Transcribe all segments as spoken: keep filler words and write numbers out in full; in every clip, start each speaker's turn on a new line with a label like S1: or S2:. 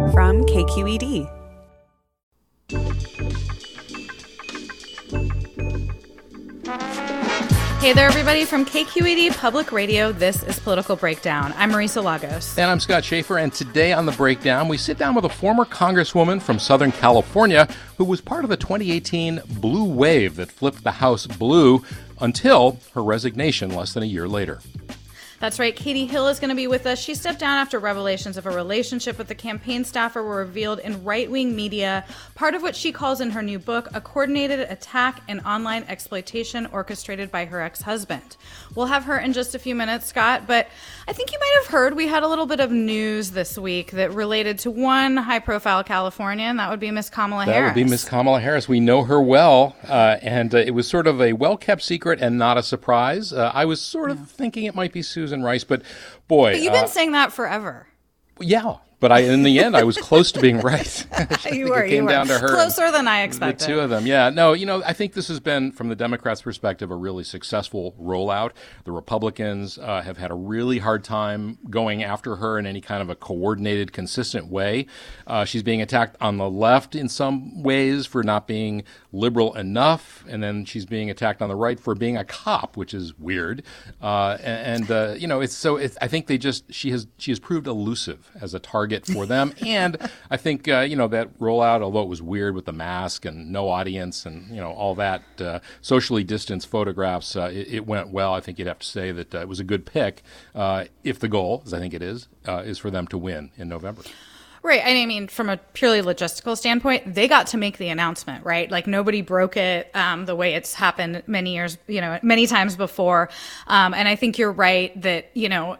S1: from K Q E D. Hey there, everybody, from K Q E D Public Radio. This is Political Breakdown. I'm Marisa Lagos.
S2: And I'm Scott Schaefer, and today on The Breakdown, we sit down with a former congresswoman from Southern California who was part of the twenty eighteen blue wave that flipped the House blue until her resignation less than a year later.
S1: That's right. Katie Hill is going to be with us. She stepped down after revelations of a relationship with the campaign staffer were revealed in right-wing media, part of what she calls in her new book, a coordinated attack and online exploitation orchestrated by her ex-husband. We'll have her in just a few minutes, Scott, but I think you might have heard we had a little bit of news this week that related to one high-profile Californian. That would be Miss Kamala
S2: that
S1: Harris.
S2: That would be Miss Kamala Harris. We know her well, uh, and uh, it was sort of a well-kept secret and not a surprise. Uh, I was sort of yeah. thinking it might be Susan Rice, but boy,
S1: but you've been
S2: uh,
S1: saying that forever.
S2: Yeah, but I, in the end, I was close to being right.
S1: you were,
S2: it came
S1: you were
S2: down to her
S1: closer than I expected.
S2: The two of them, yeah. No, you know, I think this has been, from the Democrats' perspective, a really successful rollout. The Republicans uh, have had a really hard time going after her in any kind of a coordinated, consistent way. Uh, she's being attacked on the left in some ways for not being liberal enough, and then she's being attacked on the right for being a cop, which is weird. Uh, and and uh, you know, it's so. It's, I think they just she has she has proved elusive as a target for them, and I think uh, you know that rollout, although it was weird with the mask and no audience and you know all that uh, socially distanced photographs, uh, it, it went well. I think you'd have to say that uh, it was a good pick uh, if the goal, as I think it is, uh, is for them to win in November.
S1: Right. I mean, from a purely logistical standpoint, they got to make the announcement, right? Like nobody broke it um, the way it's happened many years, you know, many times before. Um, and I think you're right that, you know,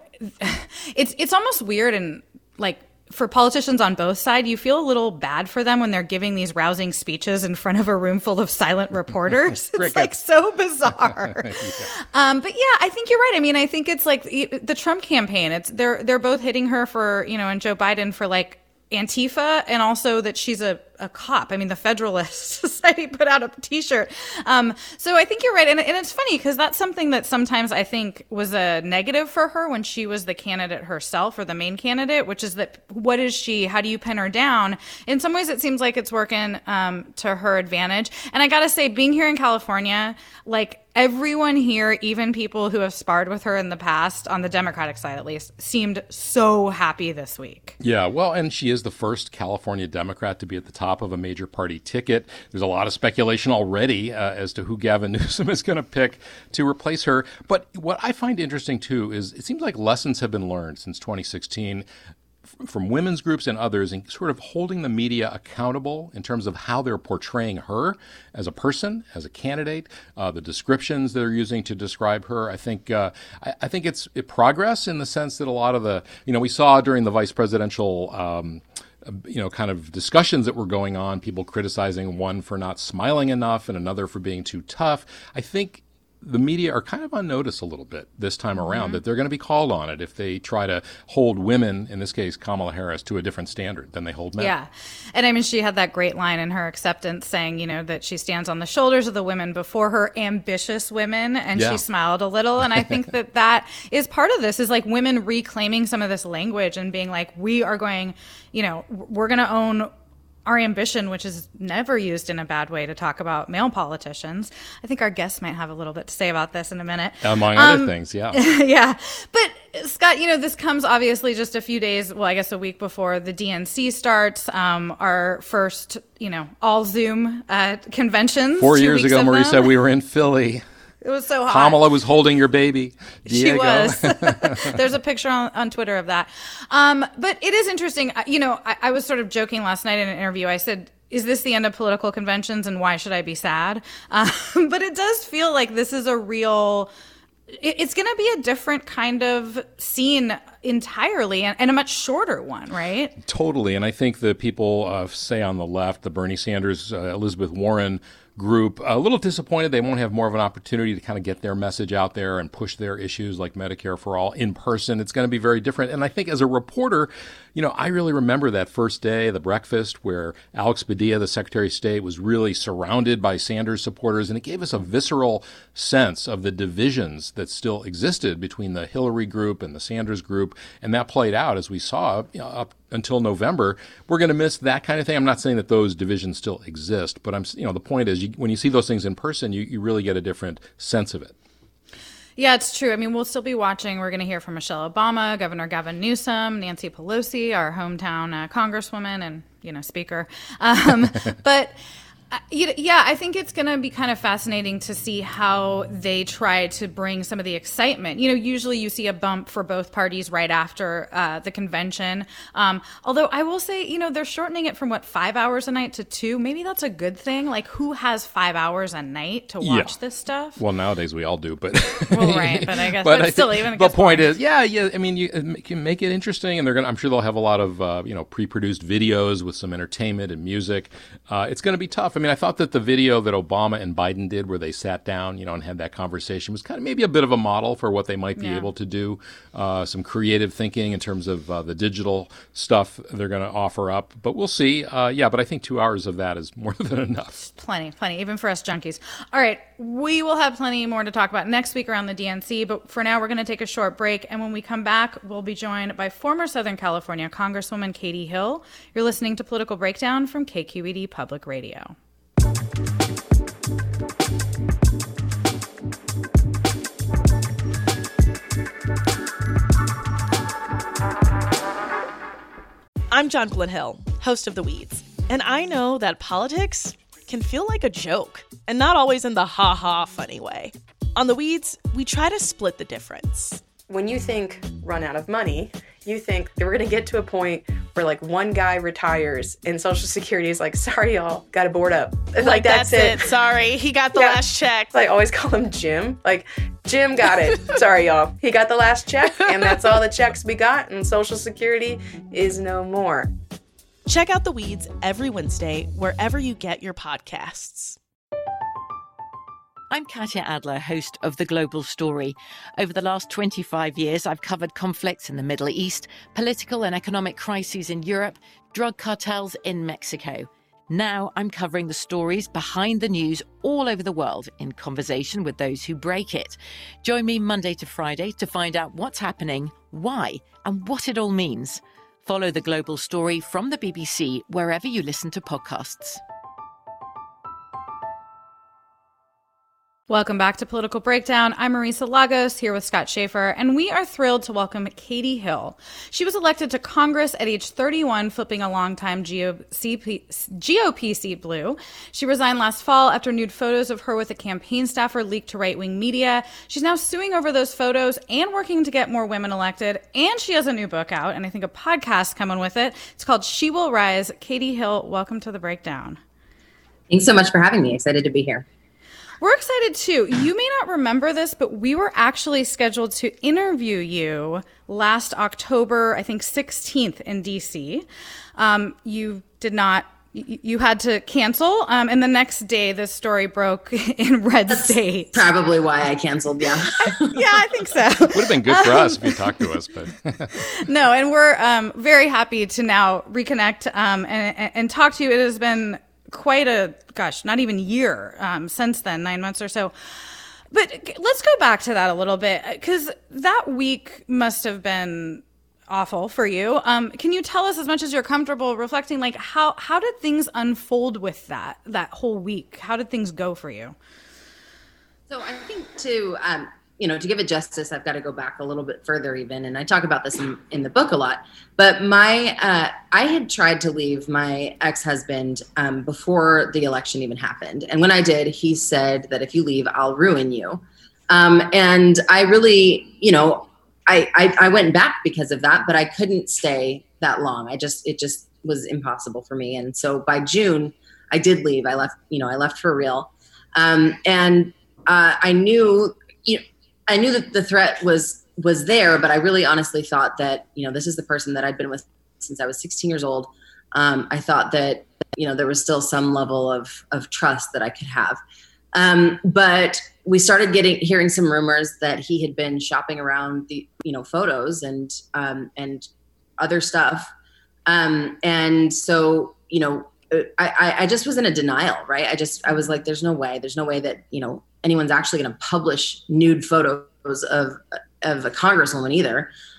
S1: it's it's almost weird and like for politicians on both sides, you feel a little bad for them when they're giving these rousing speeches in front of a room full of silent reporters. It's like so bizarre. yeah. Um, but yeah, I think you're right. I mean, I think it's like the Trump campaign. It's they're they're both hitting her for, you know, and Joe Biden for like Antifa, and also that she's a, a cop. I mean, the Federalist Society put out a T-shirt. Um, so I think you're right. And, and it's funny because that's something that sometimes I think was a negative for her when she was the candidate herself or the main candidate, which is that what is she? How do you pin her down? In some ways, it seems like it's working um, to her advantage. And I got to say, being here in California, like everyone here, even people who have sparred with her in the past, on the Democratic side at least, seemed so happy this week.
S2: Yeah, well, and she is the first California Democrat to be at the top of a major party ticket. There's a lot of speculation already uh, as to who Gavin Newsom is going to pick to replace her. But what I find interesting, too, is it seems like lessons have been learned since twenty sixteen from women's groups and others, and sort of holding the media accountable in terms of how they're portraying her as a person, as a candidate, uh, the descriptions they're using to describe her. I think uh, I, I think it's it progress in the sense that a lot of the, you know, we saw during the vice presidential um, you know, kind of discussions that were going on, people criticizing one for not smiling enough and another for being too tough. I think the media are kind of on notice a little bit this time around, mm-hmm. that they're going to be called on it if they try to hold women, in this case Kamala Harris, to a different standard than they hold men.
S1: Yeah. And I mean, she had that great line in her acceptance saying, you know, that she stands on the shoulders of the women before her, ambitious women, and yeah. she smiled a little. And I think that that is part of this, is like women reclaiming some of this language and being like, we are going, you know, we're going to own our ambition, which is never used in a bad way to talk about male politicians. I think our guests might have a little bit to say about this in a minute.
S2: Among
S1: um,
S2: other things, yeah.
S1: yeah. But Scott, you know, this comes obviously just a few days, well, I guess a week before the D N C starts, um, our first, you know, all Zoom uh, conventions.
S2: Four years ago, Marie said we were in Philly.
S1: It was so hot.
S2: Kamala was holding your baby, Diego.
S1: She was. There's a picture on, on Twitter of that. Um, but it is interesting. You know, I, I was sort of joking last night in an interview. I said, is this the end of political conventions and why should I be sad? Um, but it does feel like this is a real... It's going to be a different kind of scene entirely, and, and a much shorter one, right?
S2: Totally. And I think the people, uh, say on the left, the Bernie Sanders, uh, Elizabeth Warren group, a little disappointed they won't have more of an opportunity to kind of get their message out there and push their issues like Medicare for All in person. It's going to be very different. And I think as a reporter, you know, I really remember that first day, the breakfast, where Alex Padilla, the Secretary of State, was really surrounded by Sanders supporters. And it gave us a visceral sense of the divisions that still existed between the Hillary group and the Sanders group. group, and that played out as we saw, you know, up until November. We're going to miss that kind of thing. I'm not saying that those divisions still exist, but I'm, you know, the point is, you, when you see those things in person, you, you really get a different sense of it.
S1: Yeah, it's true. I mean, we'll still be watching. We're going to hear from Michelle Obama, Governor Gavin Newsom, Nancy Pelosi, our hometown uh, congresswoman and, you know, speaker. Um, but Uh, yeah, I think it's going to be kind of fascinating to see how they try to bring some of the excitement. You know, usually you see a bump for both parties right after uh, the convention. Um, although I will say, you know, they're shortening it from, what, five hours a night to two? Maybe that's a good thing. Like, who has five hours a night to watch yeah. this stuff?
S2: Well, nowadays we all do, but...
S1: well, right, but I guess but, but I still, even...
S2: The point is, yeah, yeah, I mean, you can make it interesting, and they're going I'm sure they'll have a lot of, uh, you know, pre-produced videos with some entertainment and music. Uh, it's going to be tough. I mean, I thought that the video that Obama and Biden did where they sat down, you know, and had that conversation was kind of maybe a bit of a model for what they might be yeah. able to do. Uh, some creative thinking in terms of uh, the digital stuff they're going to offer up. But we'll see. Uh, yeah, but I think two hours of that is more than enough.
S1: Plenty, plenty, even for us junkies. All right, we will have plenty more to talk about next week around the D N C. But for now, we're going to take a short break. And when we come back, we'll be joined by former Southern California Congresswoman Katie Hill. You're listening to Political Breakdown from K Q E D Public Radio.
S3: I'm Jonquilyn Hill, host of The Weeds, and I know that politics can feel like a joke, and not always in the ha-ha funny way. On The Weeds, we try to split the difference.
S4: When you think run out of money, you think that we're going to get to a point where, like, one guy retires and Social Security is like, sorry, y'all, got to board up. Like, like that's, that's it.
S3: it. Sorry, he got the yeah. last check.
S4: I always call him Jim. Like, Jim got it. Sorry, y'all. He got the last check, and that's all the checks we got, and Social Security is no more.
S3: Check out The Weeds every Wednesday wherever you get your podcasts.
S5: I'm Katya Adler, host of The Global Story. Over the last twenty-five years, I've covered conflicts in the Middle East, political and economic crises in Europe, drug cartels in Mexico. Now I'm covering the stories behind the news all over the world in conversation with those who break it. Join me Monday to Friday to find out what's happening, why, and what it all means. Follow The Global Story from the B B C wherever you listen to podcasts.
S1: Welcome back to Political Breakdown. I'm Marisa Lagos here with Scott Schaefer, and we are thrilled to welcome Katie Hill. She was elected to Congress at age thirty-one, flipping a longtime G O P seat blue. She resigned last fall after nude photos of her with a campaign staffer leaked to right-wing media. She's now suing over those photos and working to get more women elected, and she has a new book out, and I think a podcast coming with it. It's called She Will Rise. Katie Hill, welcome to The Breakdown.
S6: Thanks so much for having me. Excited to be here.
S1: We're excited, too. You may not remember this, but we were actually scheduled to interview you last October, I think, sixteenth in D C. Um, you did not, you had to cancel. Um, and the next day, this story broke in Red
S6: That's
S1: State.
S6: Probably why I canceled, yeah.
S1: Yeah, I think so.
S2: Would have been good for um, us if you talked to us. But
S1: No, and we're um, very happy to now reconnect um, and, and talk to you. It has been quite a, gosh, not even year um, since then, nine months or so. But let's go back to that a little bit, because that week must have been awful for you. Um, can you tell us, as much as you're comfortable reflecting, like how, how did things unfold with that, that whole week? How did things go for you?
S6: So I think to, um, you know, to give it justice, I've got to go back a little bit further even. And I talk about this in, in the book a lot. But my, uh, I had tried to leave my ex-husband um, before the election even happened. And when I did, he said that if you leave, I'll ruin you. Um, and I really, you know, I, I, I went back because of that, but I couldn't stay that long. I just, it just was impossible for me. And so by June, I did leave. I left, you know, I left for real. Um, and uh, I knew, you know, I knew that the threat was was there, but I really honestly thought that, you know, this is the person that I'd been with since I was sixteen years old. Um, I thought that, you know, there was still some level of of trust that I could have. Um, but we started getting hearing some rumors that he had been shopping around the, you know, photos and um, and other stuff. Um, and so, you know, I, I just was in a denial, right? I just I was like, there's no way, there's no way that, you know, anyone's actually going to publish nude photos of of a congresswoman either.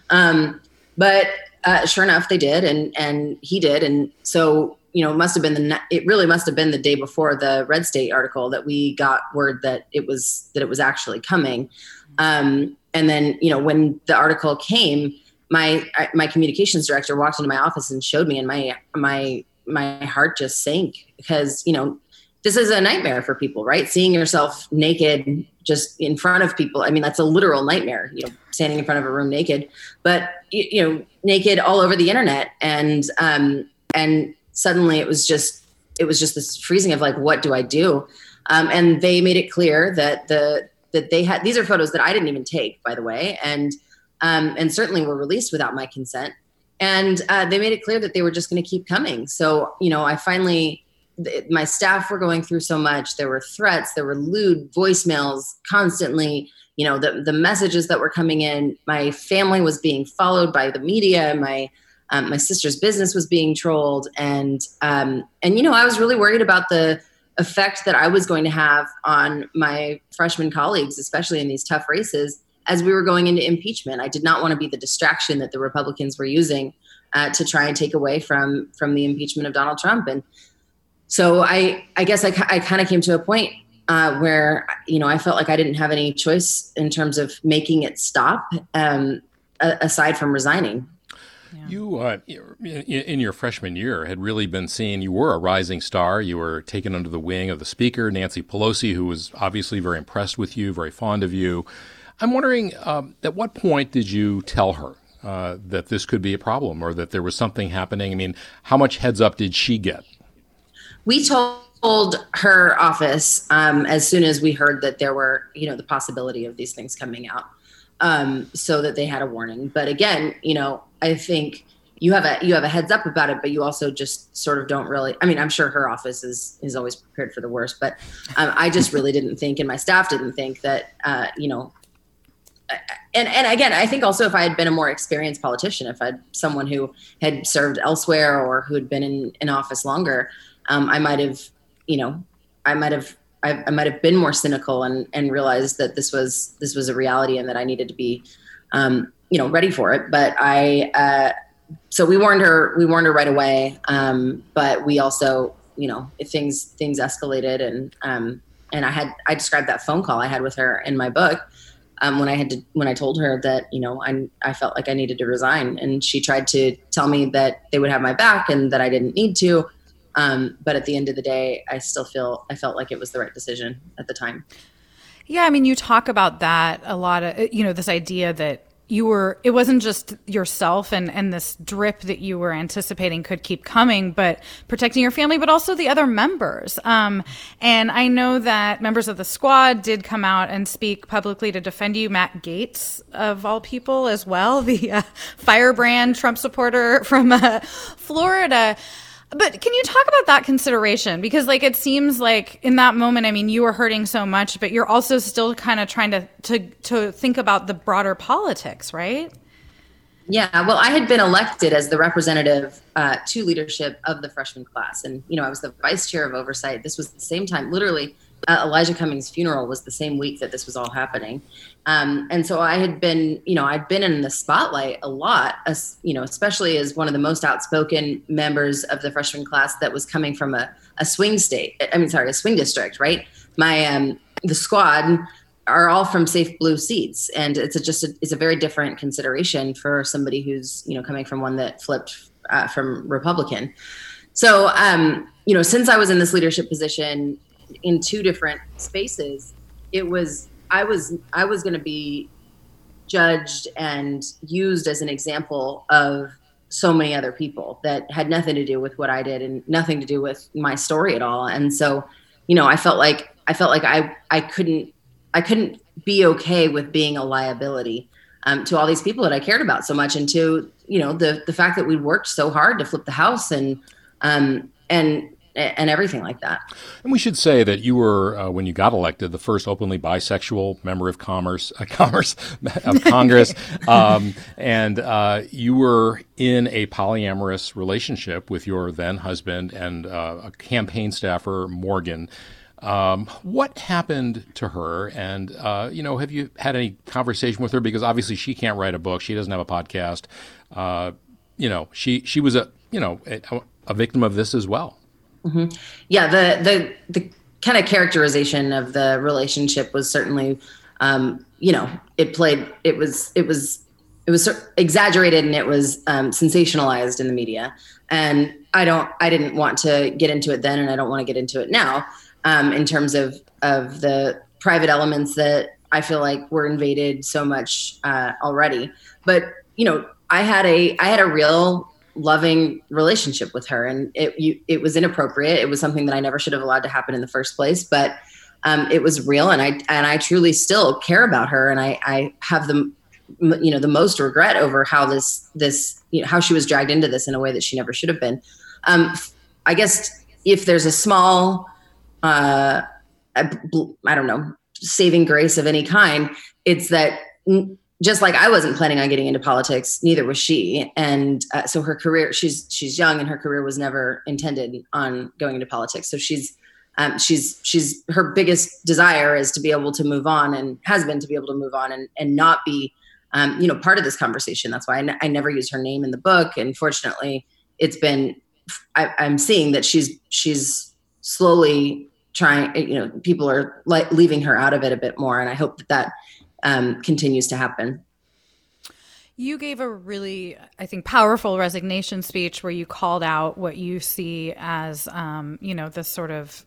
S6: Um, but uh, sure enough, they did, and and he did, and so you know, it must have been the it really must have been the day before the Red State article that we got word that it was that it was actually coming. Um, and then you know, when the article came, my my communications director walked into my office and showed me, and my my my heart just sank, because you know, this is a nightmare for people, right? Seeing yourself naked just in front of people. I mean, that's a literal nightmare, you know, standing in front of a room naked, but you, you know, naked all over the internet. And, um, and suddenly it was just, it was just this freezing of like, what do I do? Um, and they made it clear that the, that they had, these are photos that I didn't even take, by the way. And, um, and certainly were released without my consent. And, uh, they made it clear that they were just going to keep coming. So, you know, I finally, my staff were going through so much. There were threats, there were lewd voicemails constantly, you know, the, the messages that were coming in. My family was being followed by the media. My, um, my sister's business was being trolled. And, um, and, you know, I was really worried about the effect that I was going to have on my freshman colleagues, especially in these tough races, as we were going into impeachment. I did not want to be the distraction that the Republicans were using uh, to try and take away from, from the impeachment of Donald Trump. And, So I, I guess I, I kind of came to a point uh, where, you know, I felt like I didn't have any choice in terms of making it stop, um, a- aside from resigning.
S2: Yeah. You, uh, in your freshman year, had really been seen. You were a rising star. You were taken under the wing of the Speaker, Nancy Pelosi, who was obviously very impressed with you, very fond of you. I'm wondering, um, at what point did you tell her uh, that this could be a problem, or that there was something happening? I mean, how much heads up did she get?
S6: We told her office um, as soon as we heard that there were, you know, the possibility of these things coming out, um, so that they had a warning. But again, you know, I think you have a you have a heads up about it, but you also just sort of don't really. I mean, I'm sure her office is is always prepared for the worst, but um, I just really didn't think, and my staff didn't think that, uh, you know. And and again, I think also if I had been a more experienced politician, if I'd someone who had served elsewhere or who had been in, in office longer. Um, I might have, you know, I might have, I, I might have been more cynical and, and realized that this was, this was a reality and that I needed to be, um, you know, ready for it. But I, uh, so we warned her, we warned her right away. Um, but we also, you know, if things, things escalated, and, um, and I had, I described that phone call I had with her in my book. Um, when I had to, when I told her that, you know, I, I felt like I needed to resign, and she tried to tell me that they would have my back and that I didn't need to. Um, but at the end of the day, I still feel, I felt like it was the right decision at the time.
S1: Yeah. I mean, you talk about that a lot of, you know, this idea that you were, it wasn't just yourself and, and this drip that you were anticipating could keep coming, but protecting your family, but also the other members. Um, and I know that members of the squad did come out and speak publicly to defend you. Matt Gaetz, of all people, as well, the uh, firebrand Trump supporter from uh, Florida. But can you talk about that consideration? Because like, it seems like in that moment, I mean, you were hurting so much, but you're also still kind of trying to, to, to think about the broader politics, right?
S6: Yeah, well, I had been elected as the representative uh, to leadership of the freshman class. And, you know, I was the vice chair of oversight. This was the same time, literally, uh, Elijah Cummings' funeral was the same week that this was all happening. Um, and so I had been, you know, I'd been in the spotlight a lot, as, you know, especially as one of the most outspoken members of the freshman class that was coming from a, a swing state. I mean, sorry, a swing district, right? My, um, the squad are all from safe blue seats. And it's a, just, a, it's a very different consideration for somebody who's, you know, coming from one that flipped uh, from Republican. So, um, you know, since I was in this leadership position in two different spaces, it was, I was, I was going to be judged and used as an example of so many other people that had nothing to do with what I did and nothing to do with my story at all. And so, you know, I felt like, I felt like I, I couldn't, I couldn't be okay with being a liability um, to all these people that I cared about so much, and to, you know, the the fact that we worked so hard to flip the House and um, and and everything like that.
S2: And we should say that you were, uh, when you got elected, the first openly bisexual member of Commerce, uh, Commerce of Congress, um, and uh, you were in a polyamorous relationship with your then husband and uh, a campaign staffer, Morgan. Um, what happened to her? And, uh, you know, have you had any conversation with her? Because obviously she can't write a book. She doesn't have a podcast. Uh, you know, she, she was a, you know, a, a victim of this as well.
S6: Mm-hmm. Yeah. The, the, the kind of characterization of the relationship was certainly, um, you know, it played, it was, it was, it was exaggerated and it was um, sensationalized in the media. And I don't, I didn't want to get into it then, and I don't want to get into it now. Um, in terms of, of the private elements that I feel like were invaded so much uh, already. But, you know, I had a I had a real loving relationship with her, and it you, it was inappropriate. It was something that I never should have allowed to happen in the first place. But um, it was real, and I and I truly still care about her, and I, I have the you know the most regret over how this this you know, how she was dragged into this in a way that she never should have been. Um, I guess if there's a small Uh, I don't know, saving grace of any kind, it's that just like I wasn't planning on getting into politics, neither was she. And uh, so her career, she's she's young, and her career was never intended on going into politics. So she's um, she's she's her biggest desire is to be able to move on, and has been to be able to move on and and not be um, you know part of this conversation. That's why I, n- I never use her name in the book. And fortunately, it's been I, I'm seeing that she's she's slowly trying, you know, people are like leaving her out of it a bit more. And I hope that that um, continues to happen.
S1: You gave a really, I think, powerful resignation speech where you called out what you see as, um, you know, this sort of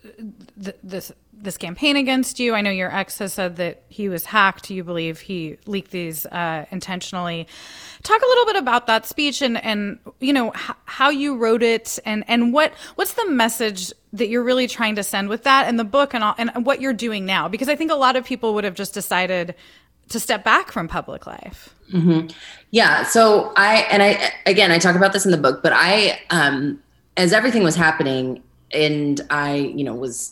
S1: th- this this campaign against you. I know your ex has said that he was hacked. You believe he leaked these uh, intentionally. Talk a little bit about that speech and, and you know, h- how you wrote it, and, and what what's the message that you're really trying to send with that and the book, and all, and what you're doing now? Because I think a lot of people would have just decided to step back from public life.
S6: Mm-hmm. Yeah. So I, and I, again, I talk about this in the book, but I, um, as everything was happening and I, you know, was,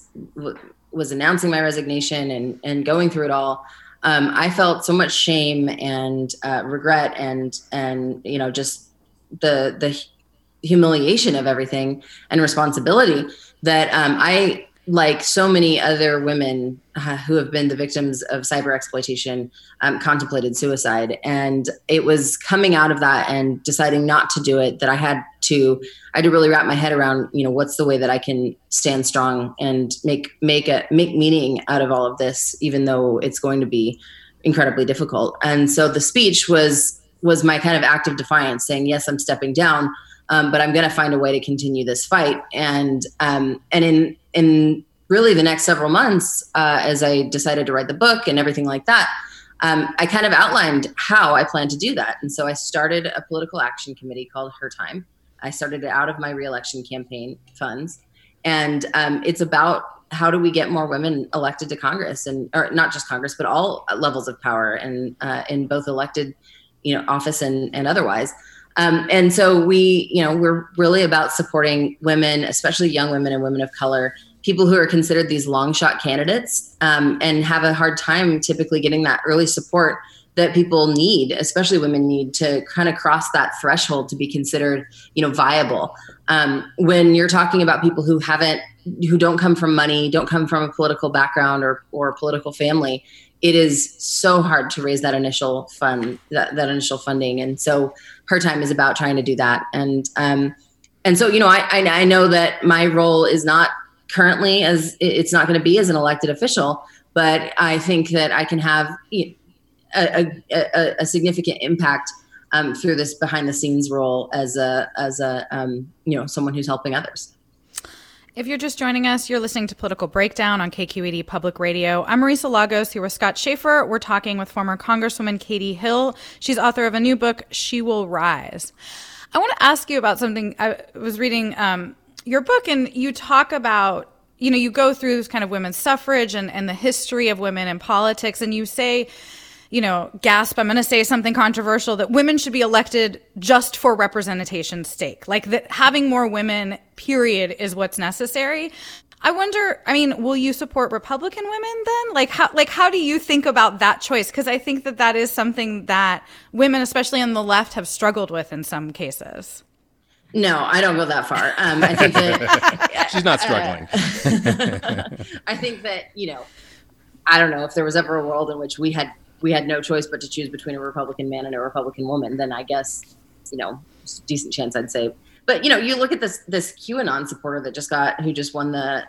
S6: was announcing my resignation and, and going through it all, um, I felt so much shame and uh, regret and, and, you know, just the, the humiliation of everything and responsibility that um, I, like so many other women uh, who have been the victims of cyber exploitation, um, contemplated suicide. And it was coming out of that and deciding not to do it that I had to, I had to really wrap my head around, you know, what's the way that I can stand strong and make, make a, make meaning out of all of this, even though it's going to be incredibly difficult. And so the speech was, was my kind of act of defiance, saying, yes, I'm stepping down, um, but I'm going to find a way to continue this fight. And, um, and in, in really the next several months, uh, as I decided to write the book and everything like that, um, I kind of outlined how I plan to do that. And so I started a political action committee called Her Time. I started it out of my reelection campaign funds. And um, it's about how do we get more women elected to Congress, and or not just Congress, but all levels of power, and uh, in both elected, you know, office and, and otherwise. Um, and so we, you know, we're really about supporting women, especially young women and women of color, people who are considered these long shot candidates, um, and have a hard time typically getting that early support that people need, especially women need, to kind of cross that threshold to be considered, you know, viable. Um, when you're talking about people who haven't, who don't come from money, don't come from a political background or, or a political family, it is so hard to raise that initial fund, that, that initial funding. And so Her Time is about trying to do that. And, um, and so, you know, I, I, I know that my role is not currently as, it's not going to be as an elected official, but I think that I can have a, a, a, a significant impact um, through this behind the scenes role as a, as a, um, you know, someone who's helping others.
S1: If you're just joining us, you're listening to Political Breakdown on K Q E D Public Radio. I'm Marisa Lagos here with Scott Schaefer. We're talking with former Congresswoman Katie Hill. She's author of a new book, She Will Rise. I want to ask you about something. I was reading um, your book, and you talk about, you know, you go through this kind of women's suffrage and, and the history of women in politics, and you say, you know, gasp, I'm going to say something controversial, that women should be elected just for representation's sake. Like that having more women, period, is what's necessary. I wonder, I mean, will you support Republican women then? Like how, like how do you think about that choice? Because I think that that is something that women, especially on the left, have struggled with in some cases.
S6: No, I don't go that far. Um, I think that
S2: she's not struggling.
S6: Uh, I think that, you know, I don't know if there was ever a world in which we had we had no choice but to choose between a Republican man and a Republican woman, then I guess, you know, there's a decent chance I'd say. But, you know, you look at this this QAnon supporter that just got who just won the.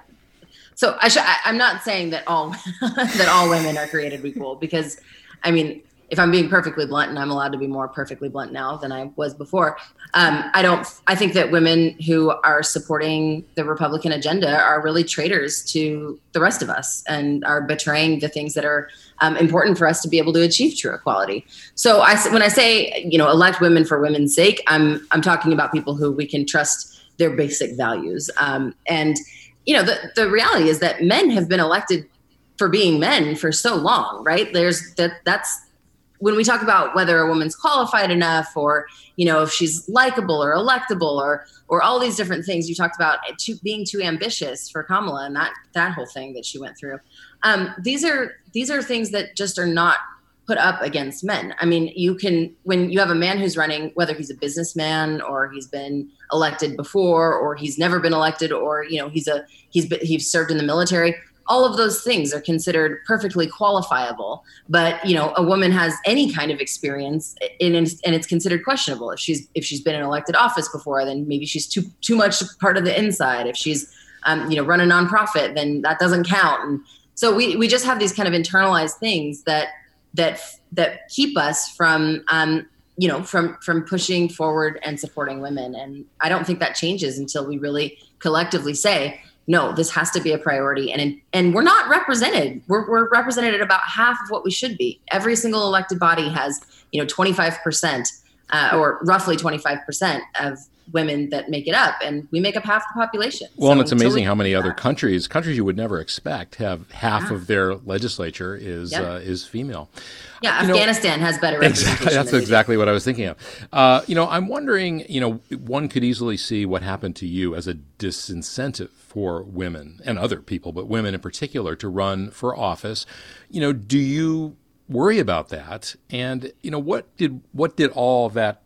S6: So I should, I, I'm not saying that all that all women are created equal, because, I mean, if I'm being perfectly blunt, and I'm allowed to be more perfectly blunt now than I was before, um, I don't. I think that women who are supporting the Republican agenda are really traitors to the rest of us and are betraying the things that are um, important for us to be able to achieve true equality. So I, when I say, you know, elect women for women's sake, I'm I'm talking about people who we can trust their basic values. Um, and you know, the the reality is that men have been elected for being men for so long, right? There's that that's. When we talk about whether a woman's qualified enough, or, you know, if she's likable or electable, or or all these different things, you talked about too, being too ambitious for Kamala and that that whole thing that she went through. Um, these are these are things that just are not put up against men. I mean, you can, when you have a man who's running, whether he's a businessman or he's been elected before, or he's never been elected, or, you know, he's a he's been, he's served in the military. All of those things are considered perfectly qualifiable, but, you know, a woman has any kind of experience in, and it's considered questionable. If she's if she's been in elected office before, then maybe she's too too much part of the inside. If she's, um, you know, run a nonprofit, then that doesn't count. And so we we just have these kind of internalized things that that that keep us from, um, you know, from from pushing forward and supporting women. And I don't think that changes until we really collectively say, no, this has to be a priority. And and we're not represented. We're, we're represented at about half of what we should be. Every single elected body has, you know, twenty-five percent uh, or roughly twenty-five percent of women that make it up. And we make up half the population.
S2: Well,
S6: so
S2: and it's amazing
S6: we,
S2: how many other countries, countries you would never expect, have half yeah. of their legislature is
S6: yep.
S2: uh, is female.
S6: Yeah,
S2: you
S6: Afghanistan
S2: know,
S6: has better representation.
S2: Exactly, that's exactly what I was thinking of. Uh, you know, I'm wondering, you know, one could easily see what happened to you as a disincentive for women and other people, but women in particular, to run for office. You know, do you worry about that? And, you know, what did what did all that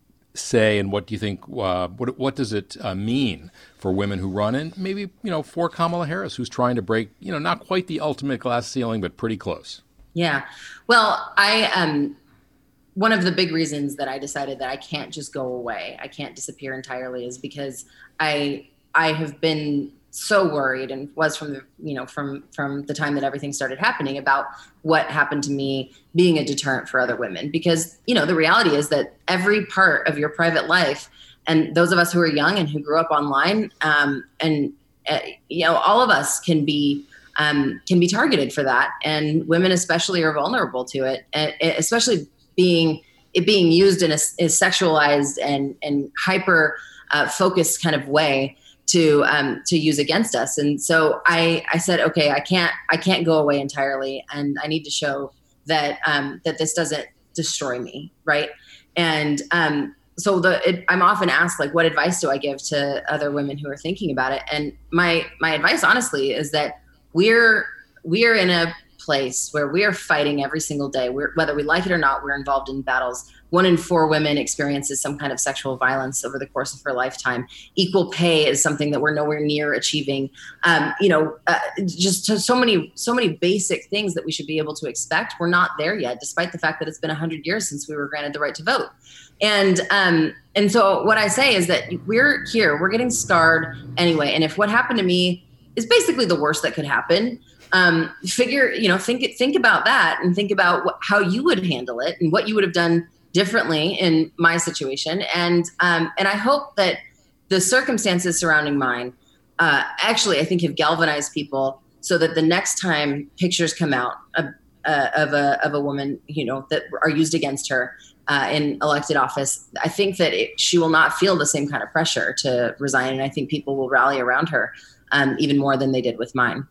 S2: say, and what do you think, uh, what what does it uh, mean for women who run, and maybe, you know, for Kamala Harris, who's trying to break, you know, not quite the ultimate glass ceiling, but pretty close?
S6: Yeah. Well, I, um, one of the big reasons that I decided that I can't just go away, I can't disappear entirely, is because I, I have been so worried, and was from the, you know, from, from the time that everything started happening, about what happened to me being a deterrent for other women. Because, you know, the reality is that every part of your private life, and those of us who are young and who grew up online, um, and, uh, you know, all of us can be, um, can be targeted for that. And women especially are vulnerable to it, and especially being, it being used in a, a sexualized and, and hyper uh, focused kind of way to, um, to use against us. And so I, I said, okay, I can't, I can't go away entirely. And I need to show that, um, that this doesn't destroy me. Right. And, um, so the, it, I'm often asked, like, what advice do I give to other women who are thinking about it? And my, my advice, honestly, is that we're, we're in a place where we are fighting every single day. We're, whether we like it or not, we're involved in battles. One in four women experiences some kind of sexual violence over the course of her lifetime. Equal pay is something that we're nowhere near achieving. Um, you know, uh, just so many, so many basic things that we should be able to expect. We're not there yet, despite the fact that it's been a hundred years since we were granted the right to vote. And, um, and so what I say is that we're here, we're getting scarred anyway. And if what happened to me is basically the worst that could happen, um, figure, you know, think, think about that, and think about what, how you would handle it and what you would have done differently in my situation. And, um, and I hope that the circumstances surrounding mine, uh, actually, I think have galvanized people so that the next time pictures come out of, uh, of a, of a woman, you know, that are used against her, uh, in elected office, I think that it, she will not feel the same kind of pressure to resign. And I think people will rally around her, um, even more than they did with mine.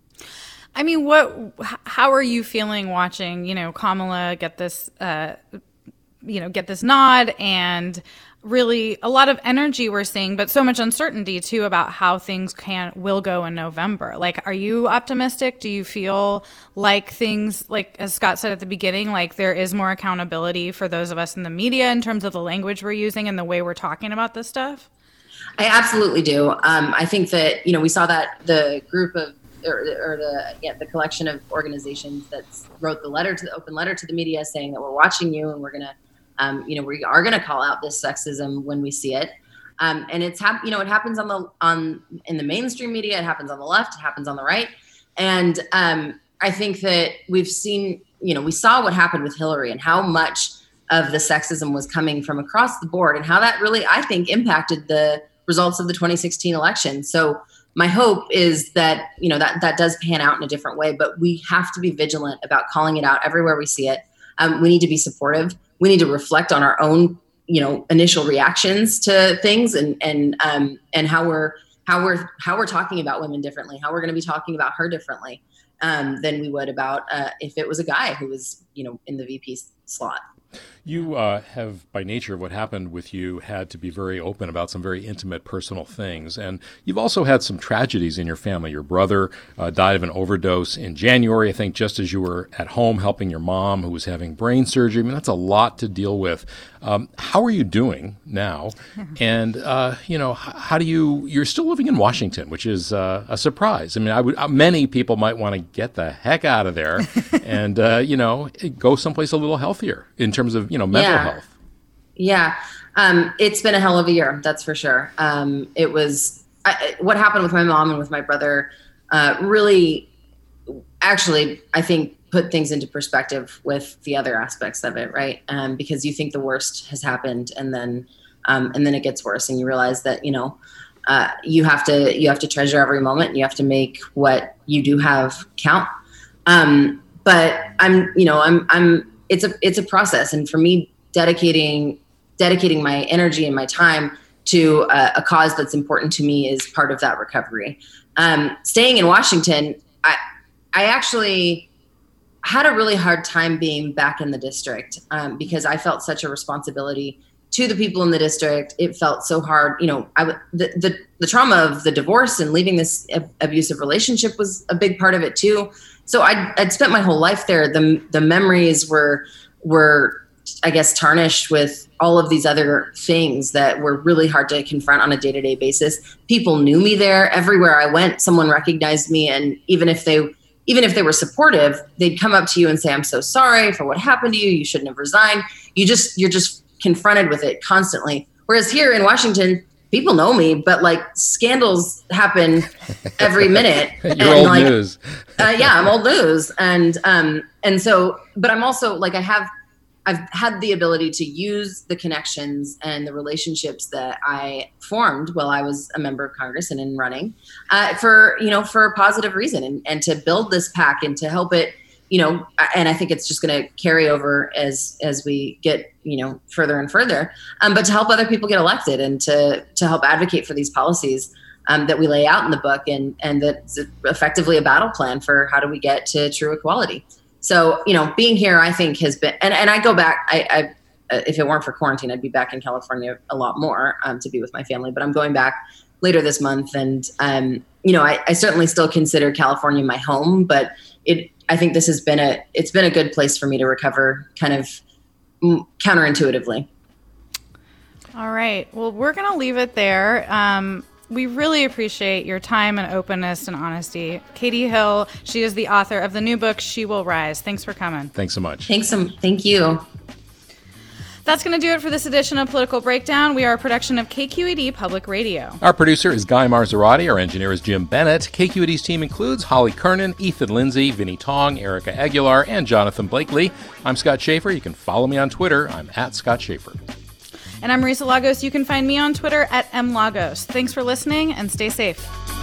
S1: I mean, what, how are you feeling watching, you know, Kamala get this, uh, you know, get this nod, and really a lot of energy we're seeing, but so much uncertainty too about how things can will go in November. Like, are you optimistic? Do you feel like things, like as Scott said at the beginning, like there is more accountability for those of us in the media in terms of the language we're using and the way we're talking about this stuff?
S6: I absolutely do. Um, I think that, you know, we saw that the group of or, or the yeah the collection of organizations that wrote the letter to the open letter to the media saying that we're watching you and we're gonna. Um, you know, we are going to call out this sexism when we see it. Um, and it's, hap- you know, it happens on the, on, in the mainstream media, it happens on the left, it happens on the right. And um, I think that we've seen, you know, we saw what happened with Hillary and how much of the sexism was coming from across the board and how that really, I think, impacted the results of the twenty sixteen election. So my hope is that, you know, that, that does pan out in a different way, but we have to be vigilant about calling it out everywhere we see it. Um, we need to be supportive. We need to reflect on our own, you know, initial reactions to things and and um, and how we're how we're how we're talking about women differently, how we're going to be talking about her differently um, than we would about uh, if it was a guy who was, you know, in the V P slot.
S2: You uh, have, by nature of what happened with you, had to be very open about some very intimate personal things. And you've also had some tragedies in your family. Your brother uh, died of an overdose in January, I think, just as you were at home helping your mom who was having brain surgery. I mean, that's a lot to deal with. Um, how are you doing now? And, uh, you know, how, how do you, you're still living in Washington, which is uh, a surprise. I mean, I would, uh, many people might want to get the heck out of there and, uh, you know, go someplace a little healthier in terms of, you know, mental
S6: yeah.
S2: health.
S6: Yeah. Um, it's been a hell of a year. That's for sure. Um, it was I, what happened with my mom and with my brother uh, really, actually, I think put things into perspective with the other aspects of it. Right. Um, because you think the worst has happened and then, um, and then it gets worse and you realize that, you know, uh, you have to, you have to treasure every moment and you have to make what you do have count. Um, but I'm, you know, I'm, I'm, it's a, it's a process. And for me, dedicating, dedicating my energy and my time to a, a cause that's important to me is part of that recovery. Um, staying in Washington, I, I actually had a really hard time being back in the district um, because I felt such a responsibility to the people in the district. It felt so hard. You know, I, the, the, the trauma of the divorce and leaving this abusive relationship was a big part of it too. So I'd, I'd spent my whole life there. The, the memories were, were, I guess, tarnished with all of these other things that were really hard to confront on a day-to-day basis. People knew me there. Everywhere I went, someone recognized me. And even if they, even if they were supportive, they'd come up to you and say, I'm so sorry for what happened to you. You shouldn't have resigned. You just, you're just confronted with it constantly. Whereas here in Washington, people know me, but like scandals happen every minute.
S2: You're
S6: and
S2: old
S6: like,
S2: news.
S6: uh, yeah, I'm old news. And, um, and so, but I'm also like, I have, I've had the ability to use the connections and the relationships that I formed while I was a member of Congress and in running uh, for, you know, for a positive reason and, and to build this PAC and to help it, you know, and I think it's just going to carry over as, as we get, you know, further and further, um, but to help other people get elected and to, to help advocate for these policies um, that we lay out in the book and, and that's effectively a battle plan for how do we get to true equality. So, you know, being here, I think has been, and, and I go back, I, I, if it weren't for quarantine, I'd be back in California a lot more um, to be with my family, but I'm going back later this month. And, um, you know, I, I certainly still consider California my home, but it, I think this has been a, it's been a good place for me to recover kind of counterintuitively.
S1: All right. Well, we're going to leave it there. Um, We really appreciate your time and openness and honesty. Katie Hill, she is the author of the new book, She Will Rise. Thanks for coming.
S2: Thanks so much.
S6: Thanks. So, thank you.
S1: That's going to do it for this edition of Political Breakdown. We are a production of K Q E D Public Radio.
S2: Our producer is Guy Marzorati. Our engineer is Jim Bennett. K Q E D's team includes Holly Kernan, Ethan Lindsay, Vinnie Tong, Erica Aguilar, and Jonathan Blakely. I'm Scott Schaefer. You can follow me on Twitter. I'm at Scott Schaefer.
S1: And I'm Marisa Lagos. You can find me on Twitter at M Lagos. Thanks for listening and stay safe.